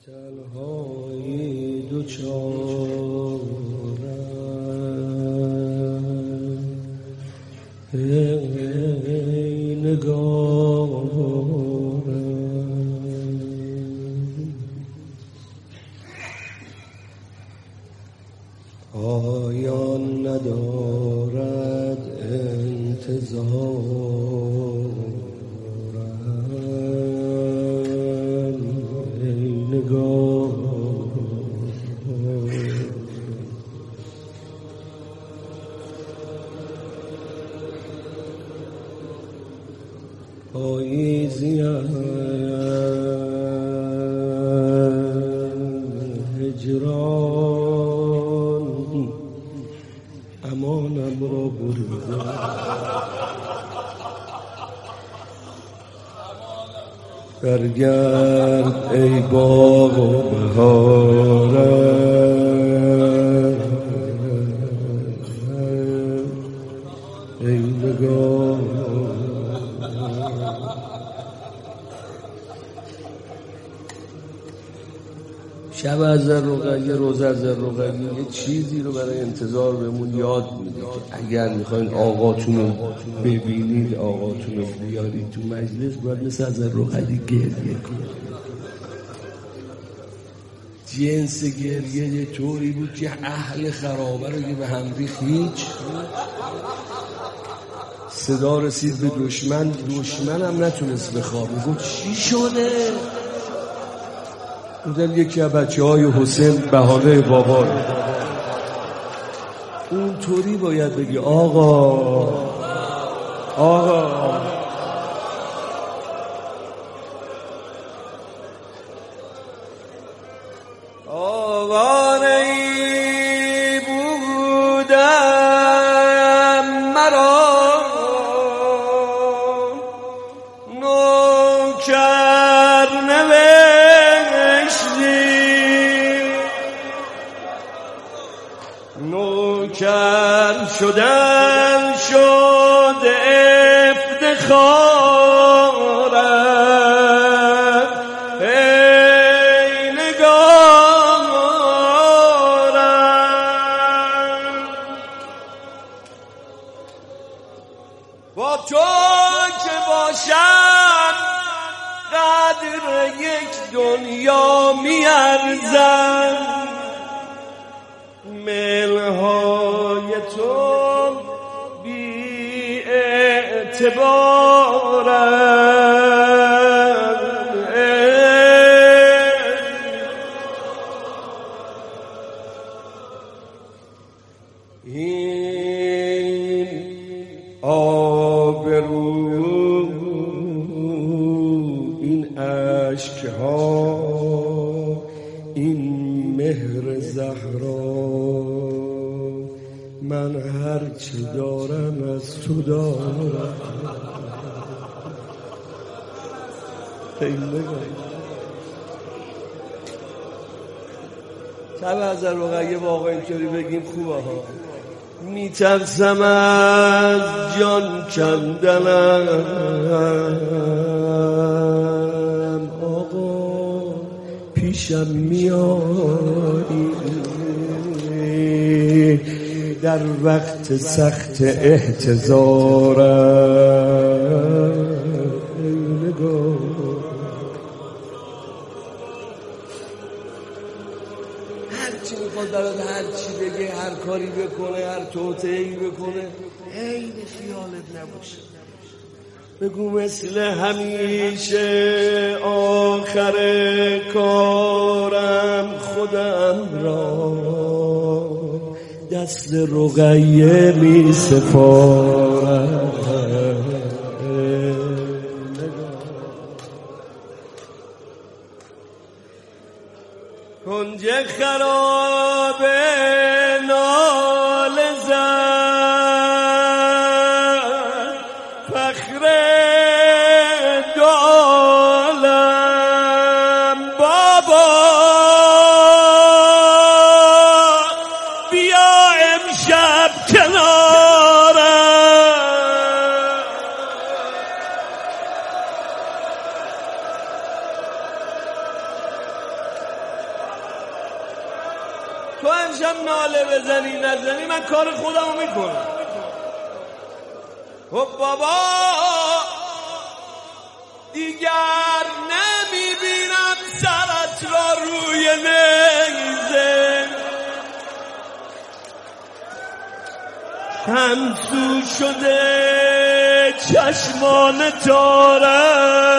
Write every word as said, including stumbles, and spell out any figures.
تنهایی دوچارم ای نگارم پایان ندارد انتظارم ای نگارم پاییزیم هجران امانم را بریده برگرد ای باغ و بهارم ای نگارم شب از رقیه روز از رقیه یه چیزی رو برای انتظار بهمون یاد میده که اگر میخواین آقاتون رو ببینید آقاتون رو بیارید تو مجلس باید مثل از رقیه گریه کنید. جنس گریه یه طوری بود که اهل خرابه رو که به هم ریخت هیچ صدا رسید به دشمن دشمن هم نتونست بخوابه گفت چی شده؟ بودن یکی از بچه های حسین بهانه بابا رو اون طوری باید بگی آقا آقا آقا نی بودم مرا نوکر نوکر شدن شد افتخارم ای نگارم با تو که باشم قدر یک دنیا میارزم ملهای تو بی اعتبارم این آبرو این اشکها این مهر زهرا من هر چی دارم از تو دارم شب از رقیه واقعا اینطوری بگیم خوبه ها میترسم از جان کندنم آقا پیشم میایی در وقت سخت احتضارم ای نگاه هر چی میخواد برات هر چی بگه هر کاری بکنه هر توطئه‌ای بکنه عین خیالت نباشه بگو مثل همیشه آخر کارم خودم را دست رقیه می سپارم کنج خراب نال زن فخر دالم بابا بیا امشب کنارم تو امشب ناله بزنی نزنی من کار خودمو میکنم. خب بابا دیگر نمیبینم سرت را روی نیزه، همسو شده چشمان تارم